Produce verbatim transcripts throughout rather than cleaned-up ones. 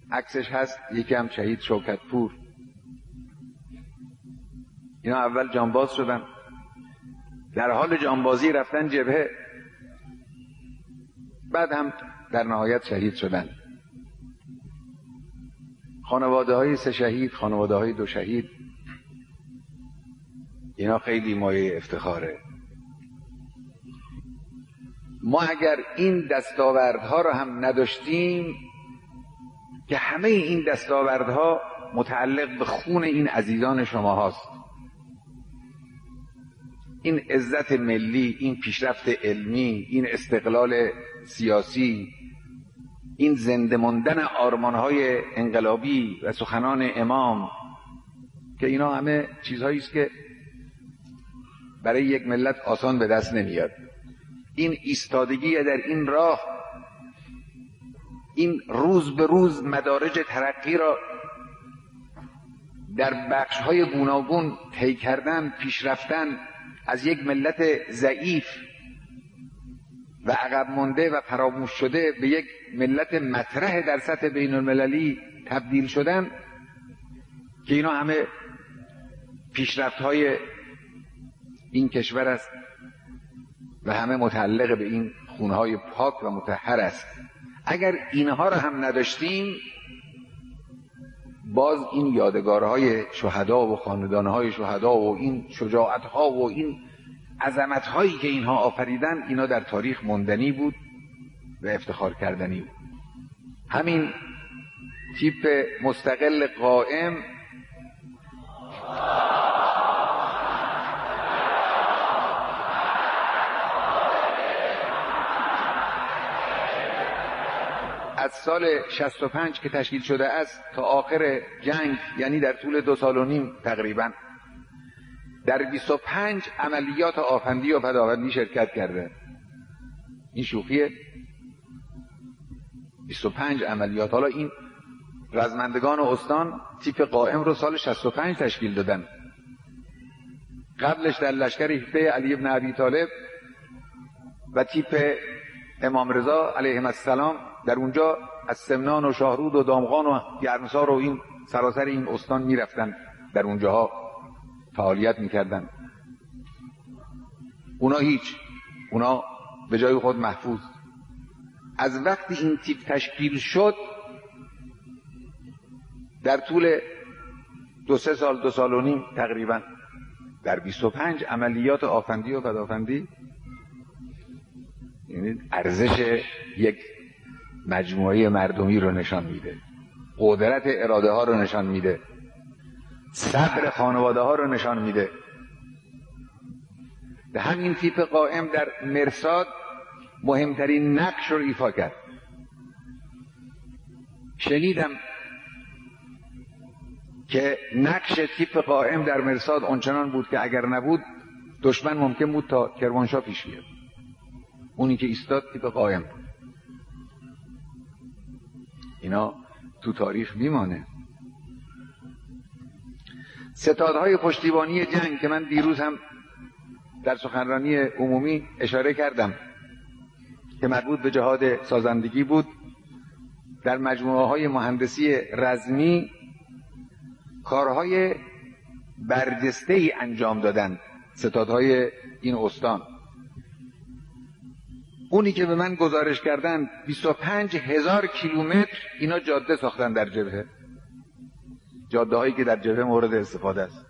عکسش هست، یکی هم شهید شوکت پور. اینا اول جانباز شدن، در حال جانبازی رفتن جبهه، بعد هم در نهایت شهید شدن. خانواده های سه شهید، خانواده های دو شهید، اینا خیلی مایه افتخاره. ما اگر این دستاوردها رو هم نداشتیم، که همه این دستاوردها متعلق به خون این عزیزان شما هاست، این عزت ملی، این پیشرفت علمی، این استقلال سیاسی، این زنده ماندن آرمانهای انقلابی و سخنان امام، که اینا همه چیزهایی است که برای یک ملت آسان به دست نمیاد. این ایستادگی در این راه، این روز به روز مدارج ترقی را در بخش‌های گوناگون طی کردن، پیشرفتن، از یک ملت ضعیف و عقب مانده و فراموش شده به یک ملت مطرح در سطح بین المللی تبدیل شدن، که اینا همه پیشرفت‌های این کشور است و همه متعلق به این خونهای پاک و مطهر است. اگر اینها را هم نداشتیم، باز این یادگارهای شهدا و خاندانهای شهدا و این شجاعتها و این عظمتهایی که اینها آفریدن، اینا در تاریخ ماندنی بود و افتخار کردنی بود. همین تیپ مستقل قائم از سال شصت و پنج که تشکیل شده است تا آخر جنگ، یعنی در طول دو سال و نیم تقریبا، در بیست و پنج عملیات آفندی و پدآفندی شرکت کرده. این شوخیه؟ بیست و پنج عملیات. حالا این رزمندگان و استان تیپ قائم رو سال شصت و پنج تشکیل دادن. قبلش در لشکر هفته علی بن ابی طالب و تیپ امام رضا علیه السلام در اونجا از سمنان و شاهرود و دامغان و گرمسار و این سراسر این استان میرفتن، در اونجاها فعالیت میکردن. اونا هیچ، اونا به جای خود محفوظ. از وقتی این تیپ تشکیل شد، در طول دو سه سال، دو سال و نیم تقریبا، در بیست و پنج عملیات آفندی و پدآفندی، یعنی ارزش یک مجموعه مردمی رو نشان میده، قدرت اراده ها رو نشان میده، صبر خانواده ها رو نشان میده. به همین تیپ قائم در مرصاد مهمترین نقش رو ایفا کرد. شنیدم که نقش تیپ قائم در مرصاد آنچنان بود که اگر نبود دشمن ممکن بود تا کرمانشاه پیش بیاد. اونی که ایستاد تیپ قائم بود. اینا تو تاریخ میمانه. ستادهای پشتیبانی جنگ که من دیروز هم در سخنرانی عمومی اشاره کردم که مربوط به جهاد سازندگی بود، در مجموعه های مهندسی رزمی کارهای برجسته‌ای انجام دادن ستادهای این استان. اونی که به من گزارش کردن بیست و پنج هزار کیلومتر اینا جاده ساختن در جبهه، جاده هایی که در جبهه مورد استفاده است.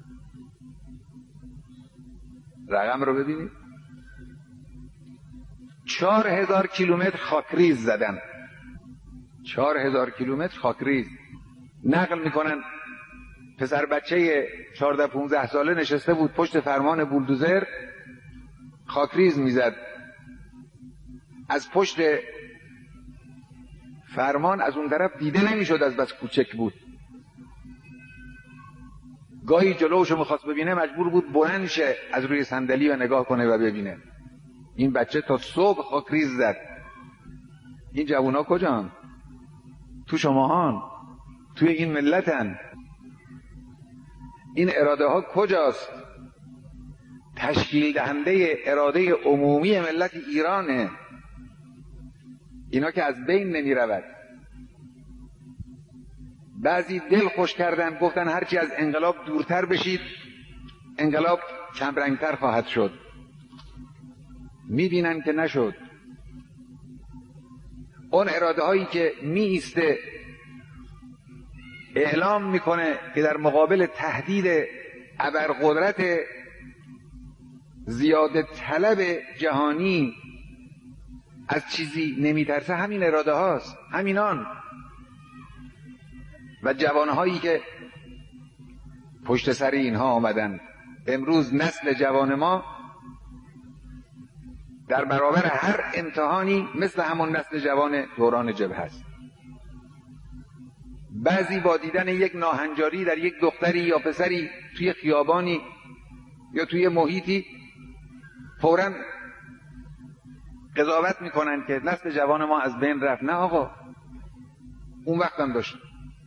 رقم رو ببینید، چهار هزار کیلومتر خاکریز زدن، چهار هزار کیلومتر خاکریز نقل میکنن. پسر بچه چهارده پونزده ساله نشسته بود پشت فرمان بولدوزر خاکریز میزد. از پشت فرمان از اون طرف دیده نمیشد، از بس کوچک بود. گاهی جلوشو میخواست ببینه مجبور بود بلند شه از روی صندلی و نگاه کنه و ببینه. این بچه تا صبح خاکریز زد. این جوونا کجان؟ تو شماهان، توی این ملتن. این اراده ها کجاست؟ تشکیل دهنده اراده عمومی ملت ایرانه. اینا که از بین نمی رود. بعضی دل خوش کردن، گفتن هرچی از انقلاب دورتر بشید انقلاب کمرنگتر خواهد شد. میبینن که نشد. اون اراده هایی که می ایسته اعلام میکنه که در مقابل تهدید ابرقدرت زیاده طلب جهانی از چیزی نمیترسه، همین اراده هاست، همینان. و جوانهایی که پشت سر اینها آمدن. امروز نسل جوان ما در برابر هر امتحانی مثل همون نسل جوان دوران جبهه است. بعضی با دیدن یک ناهنجاری در یک دختری یا پسری توی خیابانی یا توی محیطی فوراً قضاوت میکنن که نسل جوان ما از بین رفت. نه آقا، اون وقت هم داشت.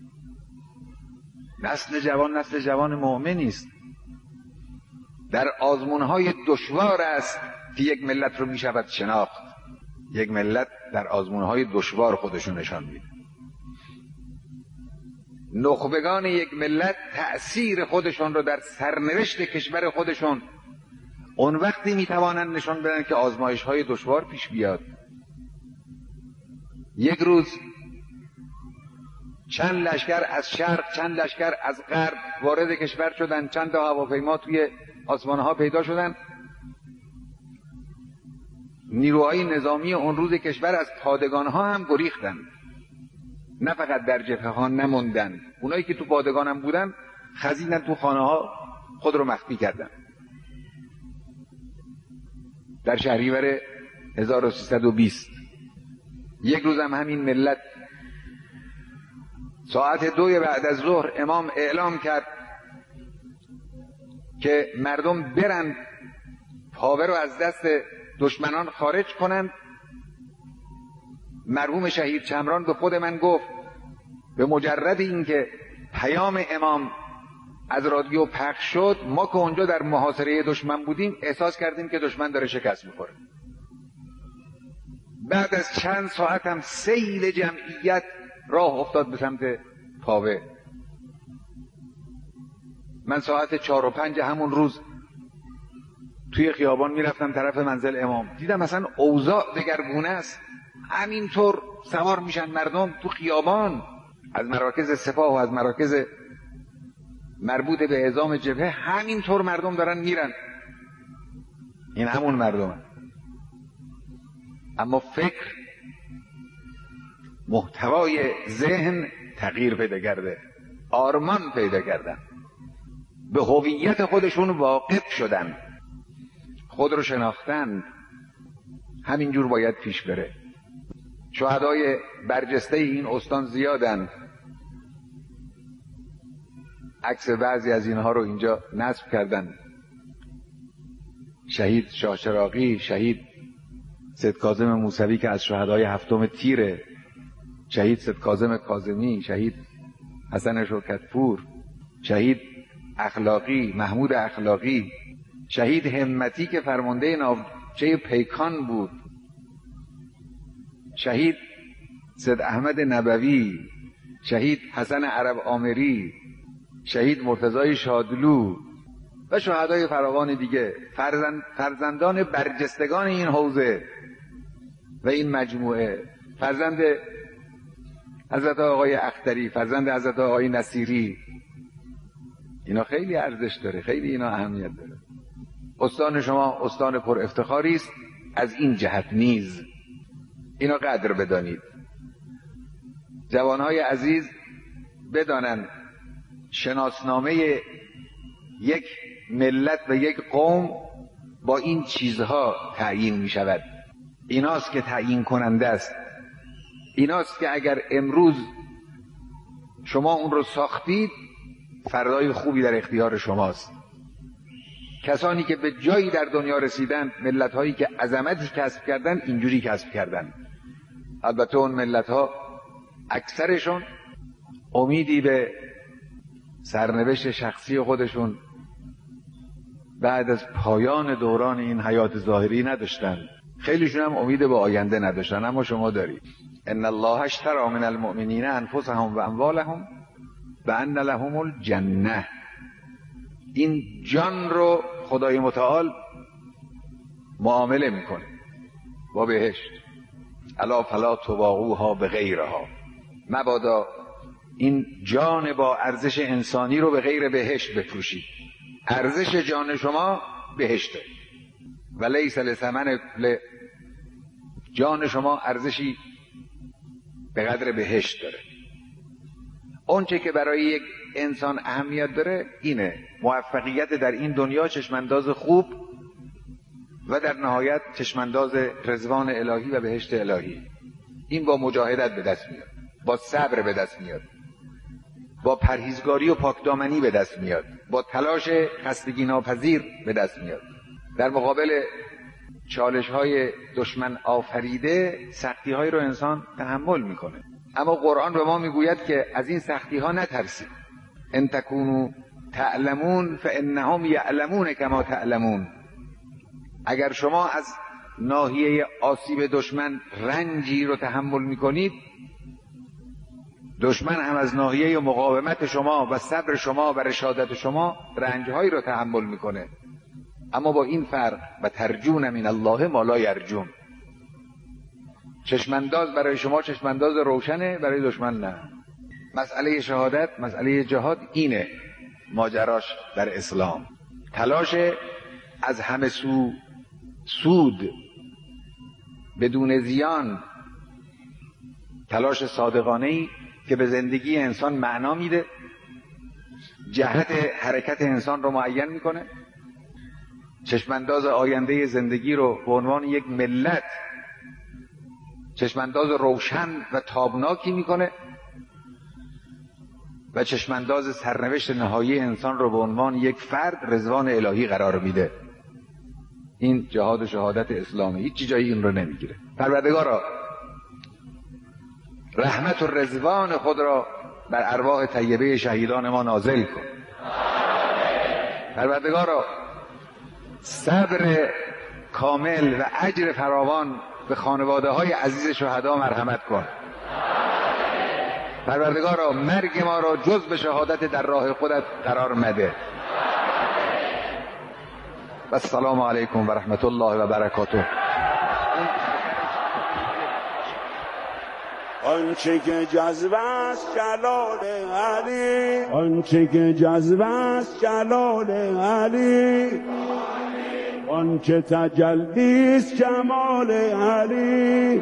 نسل جوان نسل جوان مؤمنی است. در آزمونهای دشوار است که یک ملت رو میشود شناخت. یک ملت در آزمونهای دشوار خودشون نشان میده. نخبگان یک ملت تأثیر خودشون رو در سرنوشت کشور خودشون اون وقتی میتوانند نشان بدن که آزمایش های دشوار پیش بیاد. یک روز چند لشکر از شرق، چند لشکر از غرب وارد کشور شدن، چند تا هواپیما توی آسمان ها پیدا شدن. نیروهای نظامی اون روز کشور از پادگان ها هم گریختن، نه فقط در جبهه ها نموندن. اونایی که تو پادگان هم بودن خزیدن تو خانه ها، خود رو مخفی کردن. در شهریور هزار و سیصد و بیست یک روز هم همین ملت ساعت دوی بعد از ظهر امام اعلام کرد که مردم برند پاوه رو از دست دشمنان خارج کنند. مرحوم شهید چمران به خود من گفت به مجرد اینکه پیام امام از رادیو پخش شد، ما که اونجا در محاصره دشمن بودیم احساس کردیم که دشمن داره شکست میخوره. بعد از چند ساعت هم سیل جمعیت راه افتاد به سمت پاوه. من ساعت چهار و پنج همون روز توی خیابان میرفتم طرف منزل امام، دیدم مثلا اوضاع دگرگونه است. همینطور سوار میشن مردم تو خیابان، از مراکز سپاه و از مراکز مربوط به اعزام جبهه، همینطور مردم دارن میرن. این همون مردم، اما فکر، محتوای ذهن تغییر پیدا کرده، آرمان پیدا کردن، به هویت خودشون واقف شدن، خود رو شناختن. همینجور باید پیش بره. شهدای برجسته این استان زیادن. عکس بعضی از اینها رو اینجا نصب کردن. شهید شاه چراغی، شهید سید کاظم موسوی که از شهدای هفتم تیره، شهید سید کاظم کاظمی، شهید حسن شوکتپور، شهید اخلاقی، محمود اخلاقی، شهید همتی که فرمانده ناوچه پیکان بود، شهید سید احمد نبوی، شهید حسن عرب آمری، شهید مرتضی شادلو و شهدای فراوان دیگه، فرزند فرزندان برجستگان این حوزه و این مجموعه، فرزند حضرت آقای اختری، فرزند حضرت آقای نصیری. اینا خیلی ارزش داره، خیلی اینا اهمیت داره. استان شما استان پر افتخاری است از این جهت نیز. اینا قدر بدانید. جوانهای عزیز بدانند شناسنامه یک ملت و یک قوم با این چیزها تعیین می شود. ایناست که تعیین کننده است. ایناست که اگر امروز شما اون رو ساختید، فردای خوبی در اختیار شماست. کسانی که به جایی در دنیا رسیدن، ملت‌هایی که عظمتی کسب کردن، اینجوری کسب کردن. البته اون ملت‌ها اکثرشون امیدی به سرنوشت شخصی خودشون بعد از پایان دوران این حیات ظاهری نداشتن. خیلیشون هم امید به آینده نداشتن، اما شما دارید. ان الله اشتری من المؤمنین انفسهم و اموالهم و ان لهم الجنه. این جان رو خدای متعال معامله میکنه با بهشت. الا فلا تباغوها به غیرها، مبادا این جان با ارزش انسانی رو به غیر بهشت بفروشید. ارزش جان شما بهشته و لیس لثمن جان شما ارزشی به قدر بهشت داره. اون چه که برای یک انسان اهمیت داره اینه موفقیت در این دنیا، چشمانداز خوب و در نهایت چشمانداز رضوان الهی و بهشت الهی. این با مجاهدت به دست میاد، با صبر به دست میاد، با پرهیزگاری و پاکدامنی به دست میاد، با تلاش خستگی ناپذیر به دست میاد. در مقابل چالش های دشمن آفریده سختی های رو انسان تحمل میکنه. اما قرآن به ما میگوید که از این سختی ها نترسید. ان تکونوا تعلمون فانهم یعلمون کما تعلمون. اگر شما از ناحیه آسیب دشمن رنجی رو تحمل میکنید، دشمن هم از ناحیه مقاومت شما و صبر شما و رشادت شما رنجهایی رو تحمل میکنه. اما با این فرق و ترجون من الله ما لا یرجون. چشمانداز برای شما چشمانداز روشنه، برای دشمن نه. مسئله شهادت، مسئله جهاد اینه ماجراش در اسلام. تلاش از همه سو سود بدون زیان، تلاش صادقانه‌ای که به زندگی انسان معنا میده، جهت حرکت انسان رو معین میکنه، چشمانداز آینده زندگی رو به عنوان یک ملت چشمانداز روشن و تابناکی میکنه و چشمانداز سرنوشت نهایی انسان رو به عنوان یک فرد رضوان الهی قرار میده. این جهاد و شهادت اسلامی هیچ جایی این رو نمیگیره. پروردگارا رحمت و رضوان خود را بر ارواح طیبه شهیدان ما نازل کن. پروردگارا صبر کامل و اجر فراوان به خانواده های عزیز شهدا مرحمت کن. پروردگارا مرگ ما را جز به شهادت در راه خودت قرار مده. و السلام علیکم و رحمت الله و برکاته. آنچه که جذب است جلال علی، آنچه که جذب است جلال علی، آنچه تجلی است جمال علی.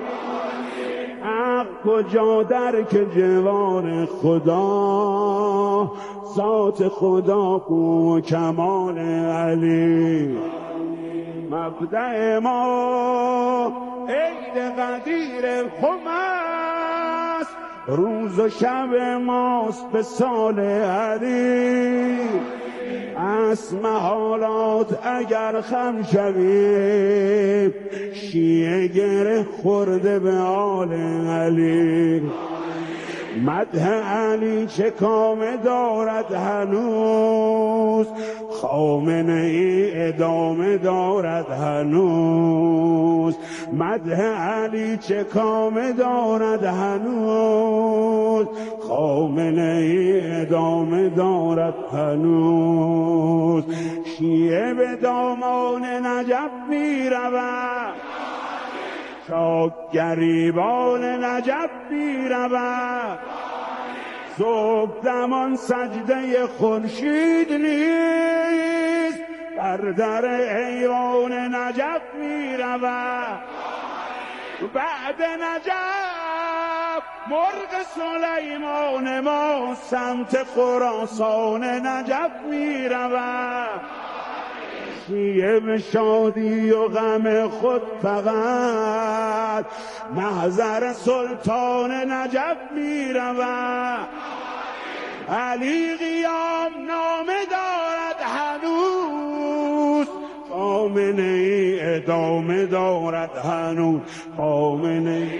حق کجا در که جوار خدا، ذات خدا کو کمال علی. مبدأ ما عید قدیر خم است، روز و شب ماست به سال علی. از محالات اگر خم شویم، شیعه گره خورده به آل علی. مدح علی چه کام دارد هنوز، خامنه ای ادامه دارد هنوز. مدح علی چه کام دارد هنوز، خامنه ای ادامه دارد هنوز. شیعه به دامان نجف می رود، شاک گریبان نجف می رود. صبح دمان سجده خورشید نیست، بر در ایوان نجف می رود. بعد نجف مرغ سلیمان ما سمت خراسان نجف می رود. شیعه به شادی و غم خود فقط محضر سلطان نجف می رود. علی قیام نامه دارد هنوز، خامنه ای ادامه دارد هنوز. خامنه ای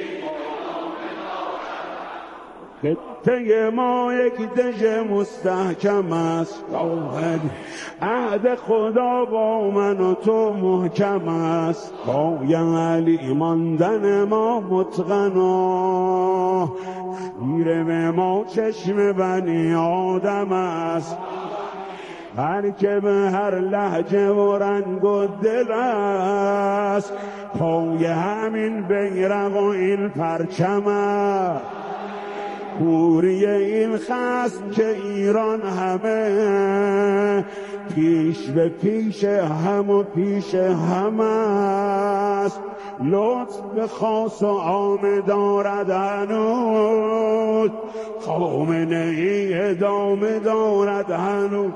خطه ما یک دژ مستحکم است، عهد خدا با من و تو محکم است. پای علی ماندن ما متقنا، میره به ما چشم بنی آدم است، هر که به هر لهجه و رنگ و دل است، پای همین بیرق و این پرچم است. کوری این خصم که ایران همه، پیش به پیش هم و پیش هم است. لطف خاص و عام دارد هنوز، خامنه ای ادامه دارد هنوز.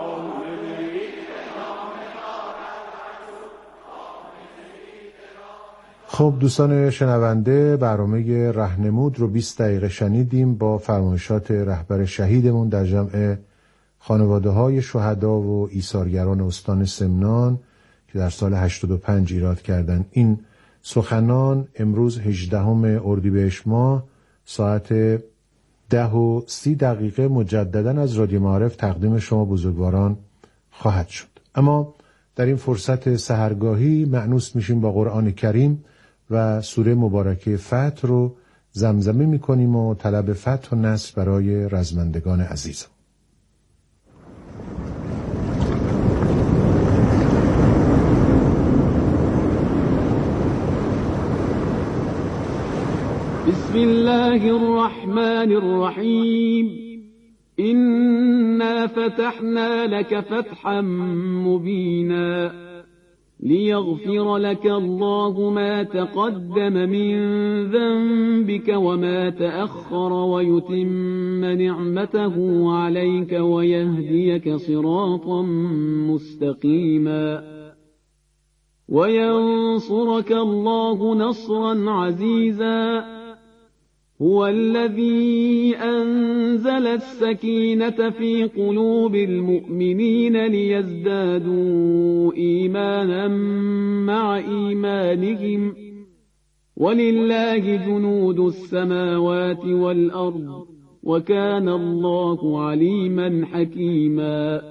خب دوستان شنونده، برنامه رهنمود رو بیست دقیقه شنیدیم با فرمایشات رهبر شهیدمون در جمع خانواده های شهدا و ایثارگران استان سمنان که در سال هشتاد و پنج ایراد کردن. این سخنان امروز هجدهم اردیبهشت ماه ساعت ده و سی دقیقه مجددا از رادیو معارف تقدیم شما بزرگواران خواهد شد. اما در این فرصت سحرگاهی مأنوس میشیم با قرآن کریم و سوره مبارکه فتح رو زمزمه میکنیم و طلب فتح و نصر برای رزمندگان عزیزم. بسم الله الرحمن الرحیم. إنا فتحنا لك فتحا مبينا ليغفر لك الله ما تقدم من ذنبك وما تأخر ويتم نعمته عليك ويهديك صراطا مستقيما وينصرك الله نصرا عزيزا هو الذي أنزل السكينة في قلوب المؤمنين ليزدادوا إيمانا مع إيمانهم ولله جنود السماوات والأرض وكان الله عليما حكيما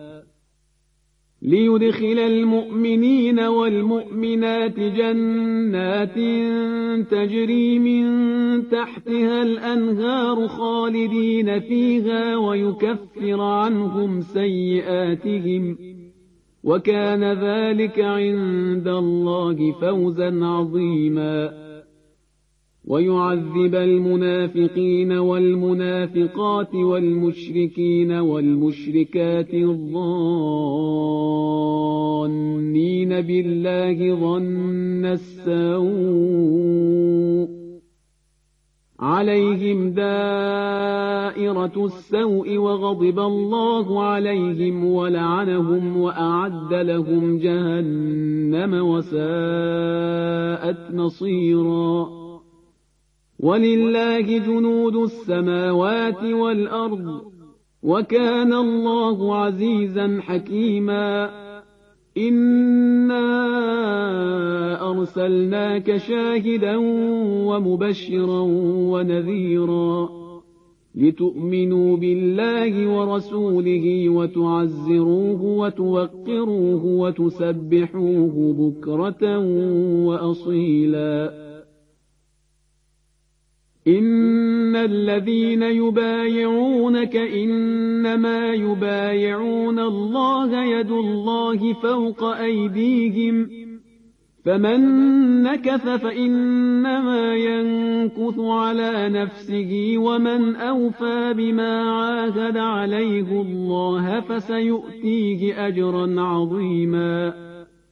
ليدخل المؤمنين والمؤمنات جنات تجري من تحتها الأنهار خالدين فيها ويكفر عنهم سيئاتهم وكان ذلك عند الله فوزا عظيما ويعذب المنافقين والمنافقات والمشركين والمشركات الظانين بالله ظن السوء عليهم دائرة السوء وغضب الله عليهم ولعنهم وأعد لهم جهنم وساءت مصيرا ولله جنود السماوات والأرض وكان الله عزيزا حكيما إنا أرسلناك شاهدا ومبشرا ونذيرا لتؤمنوا بالله ورسوله وتعزروه وتوقروه وتسبحوه بكرة وأصيلا إن الذين يبايعونك إنما يبايعون الله يد الله فوق أيديهم فمن نكث فإنما ينكث على نفسه ومن أوفى بما عاهد عليه الله فسيؤتيه أجرا عظيما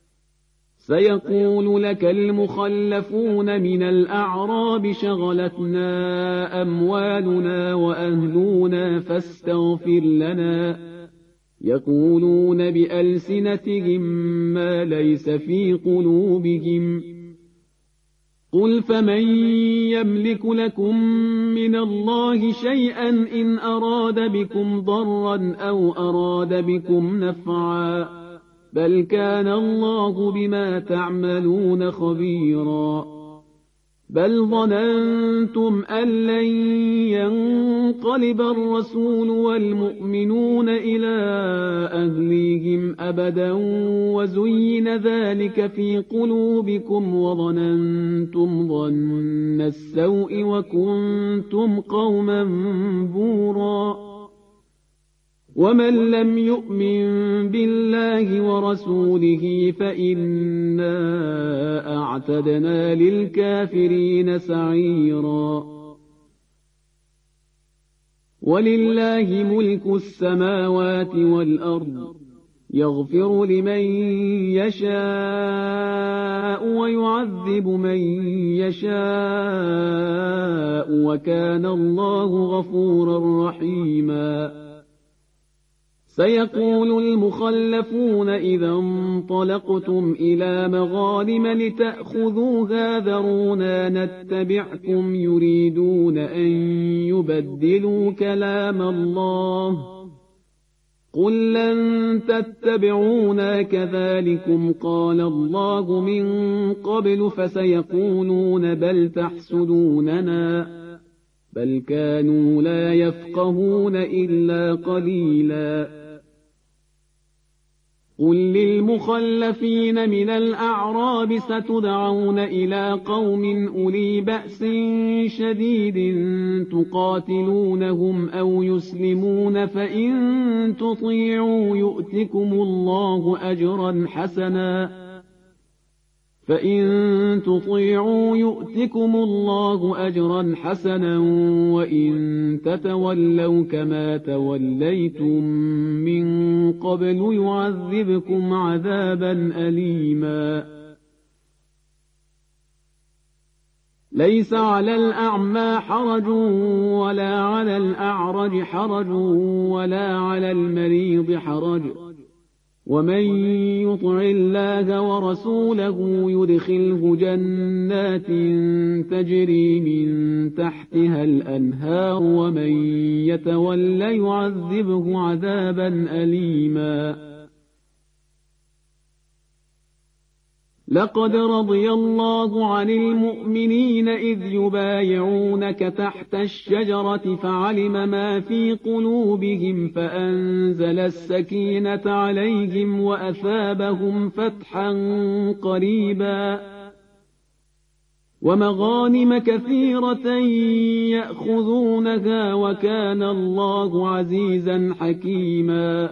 سيقول لك المخلفون من الأعراب شغلتنا أموالنا وأهلنا فاستغفر لنا يقولون بألسنتهم ما ليس في قلوبهم قل فمن يملك لكم من الله شيئا إن أراد بكم ضرا أو أراد بكم نفعا بل كان الله بما تعملون خبيرا بل ظننتم أن لن ينقلب الرسول والمؤمنون إلى أهليهم أبدا وزين ذلك في قلوبكم وظننتم ظن السوء وكنتم قوما بورا ومن لم يؤمن بالله ورسوله فإنا أعتدنا للكافرين سعيرا ولله ملك السماوات والأرض يغفر لمن يشاء ويعذب من يشاء وكان الله غفورا رحيما سيقول المخلفون إذا انطلقتم إلى مغانم لتأخذوها ذرونا نتبعكم يريدون أن يبدلوا كلام الله قل لن تتبعونا كذلكم قال الله من قبل فسيقولون بل تحسدوننا بل كانوا لا يفقهون إلا قليلا قل للمخلفين من الأعراب ستدعون إلى قوم أولي بأس شديد تقاتلونهم أو يسلمون فإن تطيعوا يؤتكم الله أجرا حسنا فإن تطيعوا يؤتكم الله أجرا حسنا وإن تتولوا كما توليتم من قبل يعذبكم عذابا أليما ليس على الأعمى حرج ولا على الأعرج حرج ولا على المريض حرج ومن يطع الله ورسوله يدخله جنات تجري من تحتها الأنهار ومن يتولى يعذبه عذابا أليما لقد رضي الله عن المؤمنين إذ يبايعونك تحت الشجرة فعلم ما في قلوبهم فأنزل السكينة عليهم وأثابهم فتحا قريبا ومغانم كثيرة يأخذونها وكان الله عزيزا حكيما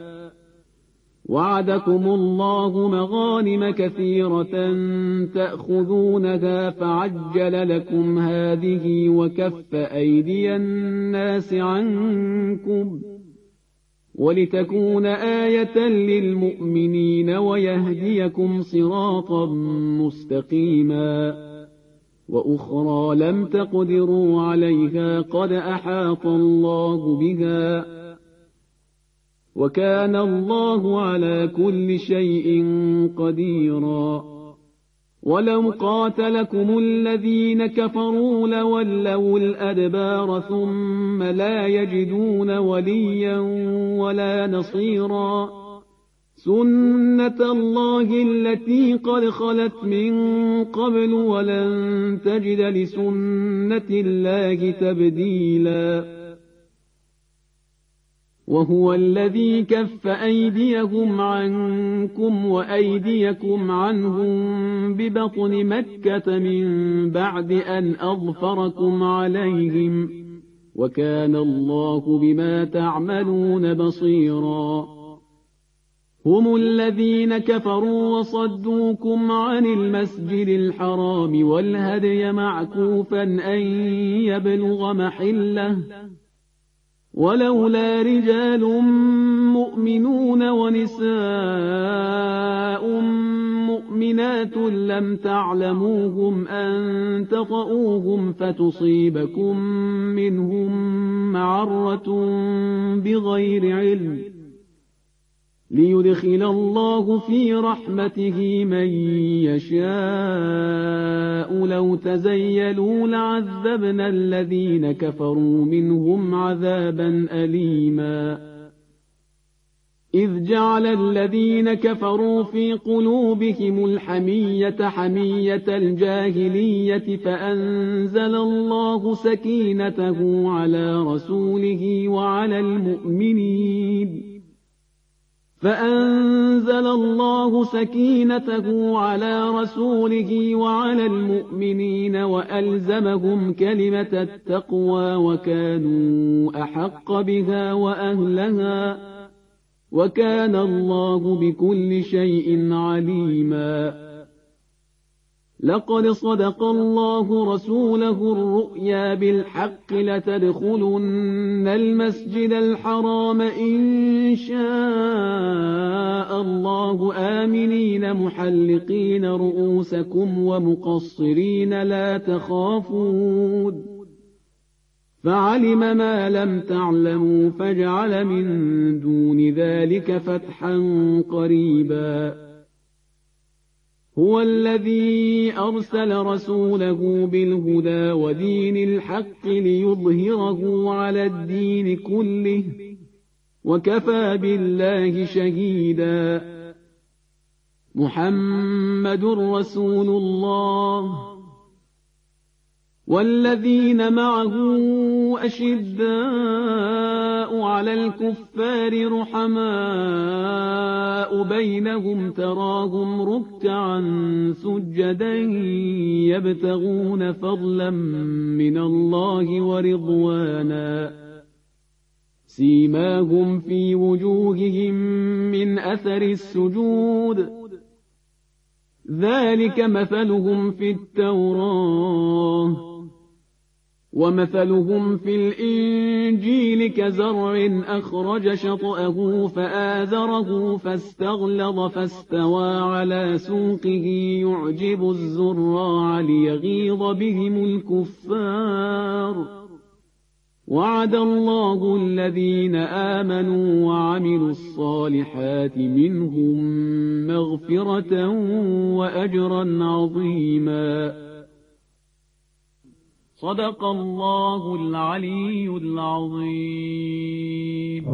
وعدكم الله مغانم كثيرة تأخذونها فعجل لكم هذه وكف أيدي الناس عنكم ولتكون آية للمؤمنين ويهديكم صراطا مستقيما وأخرى لم تقدروا عليها قد أحاط الله بها وكان الله على كل شيء قديرا ولو قاتلكم الذين كفروا لولوا الأدبار ثم لا يجدون وليا ولا نصيرا سنة الله التي قد خلت من قبل ولن تجد لسنة الله تبديلا وهو الذي كف أيديهم عنكم وأيديكم عنهم ببطن مكة من بعد أن أظفركم عليهم وكان الله بما تعملون بصيرا هم الذين كفروا وصدوكم عن المسجد الحرام والهدي معكوفا أن يبلغ محله ولولا رجال مؤمنون ونساء مؤمنات لم تعلموهم أن تطؤوهم فتصيبكم منهم معرة بغير علم ليدخل الله في رحمته من يشاء لو تزيلوا لعذبنا الذين كفروا منهم عذابا أليما إذ جعل الذين كفروا في قلوبهم الحمية حمية الجاهلية فأنزل الله سكينته على رسوله وعلى المؤمنين فأنزل الله سكينته على رسوله وعلى المؤمنين وألزمهم كلمة التقوى وكانوا أحق بها وأهلها وكان الله بكل شيء عليما. لقد صدق الله رسوله الرؤيا بالحق لتدخلن المسجد الحرام إن شاء الله آمنين محلقين رؤوسكم ومقصرين لا تخافون فعلم ما لم تعلموا فجعل من دون ذلك فتحا قريبا. هو الذي أرسل رسوله بالهدى ودين الحق ليظهره على الدين كله وكفى بالله شهيدا. محمد رسول الله والذين معه أشداء على الكفار رحماء بينهم تراهم ركعا سجدا يبتغون فضلا من الله ورضوانا سيماهم في وجوههم من أثر السجود ذلك مثلهم في التوراة ومثلهم في الإنجيل كزرع أخرج شطأه فآزره فاستغلظ فاستوى على سوقه يعجب الزراع ليغيظ بهم الكفار. وعد الله الذين آمنوا وعملوا الصالحات منهم مغفرة وأجرا عظيما. صدق الله العلي العظيم.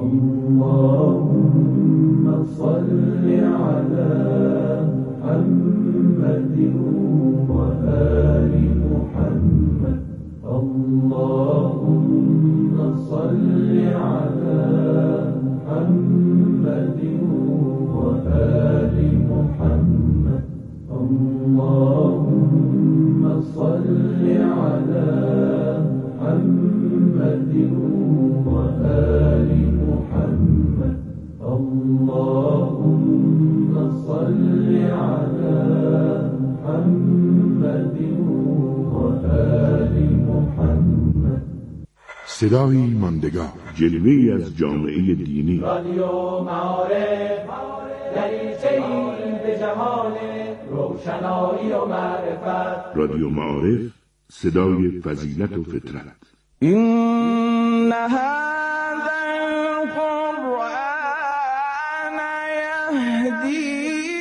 اللهم صل على محمد وآل محمد. اللهم صل على محمد وآل محمد. اللهم صل على محمد وآل محمد. اللهم صل على محمد وآل محمد. صدای ماندگار، جلوه‌ای از جامعه دینی. رادیو معارف دریچه‌ای به جهان روشنایی و معرفت. رادیو معارف، صدای فضیلت و فطرت. این هذا القرآن یهدی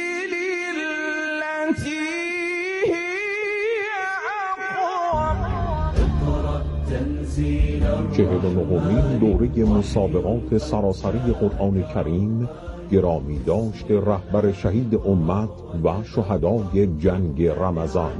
للتی هی اقوم. چهل و نهمین دوره مسابقات سراسری قرآن کریم گرامی داشت رهبر شهید امت و شهدای جنگ رمضان.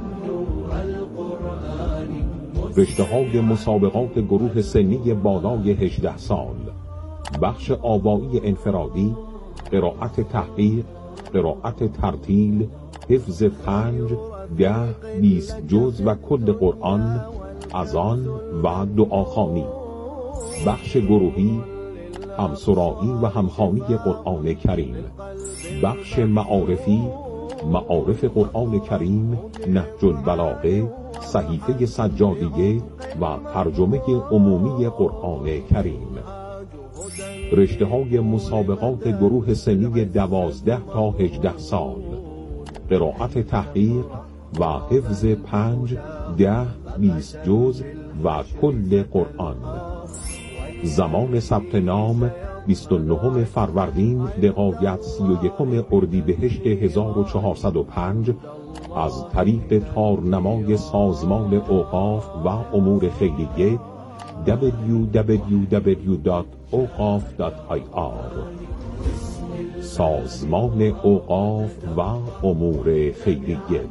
رشته‌های مسابقات گروه سنی بالای هجده سال، بخش آوایی انفرادی، قرائت تحقیق، قرائت ترتیل، حفظ پنج، ده، بیست جز و کل قرآن، اذان و دعاخوانی. بخش گروهی، همسرایی و همخوانی قرآن کریم. بخش معارفی، معارف قرآن کریم، نهج البلاغه، صحیفه سجادیه و ترجمه عمومی قرآن کریم. رشته های مسابقات گروه سنی دوازده تا هجده سال، قرائت تحقیق و حفظ پنج، ده، بیست جز و کل قرآن. زمان ثبت نام بیست و نهم فروردین لغایت سی و یکم اردیبهشت هزار و چهارصد و پنج از طریق تارنمای سازمان اوقاف و امور خیریه دبلیو دبلیو دبلیو دات اوقاف دات آی آر. سازمان اوقاف و امور خیریه.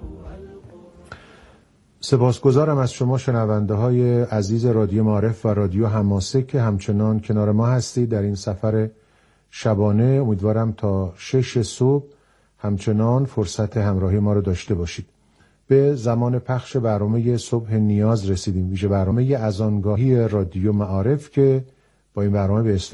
سپاسگزارم از شما شنونده های عزیز رادیو معارف و رادیو حماسه که همچنان کنار ما هستید در این سفر شبانه. امیدوارم تا شش صبح همچنان فرصت همراهی ما رو داشته باشید. به زمان پخش برنامه صبح نیاز رسیدیم، ویژه برنامه اذانگاهی رادیو معارف که با این برنامه به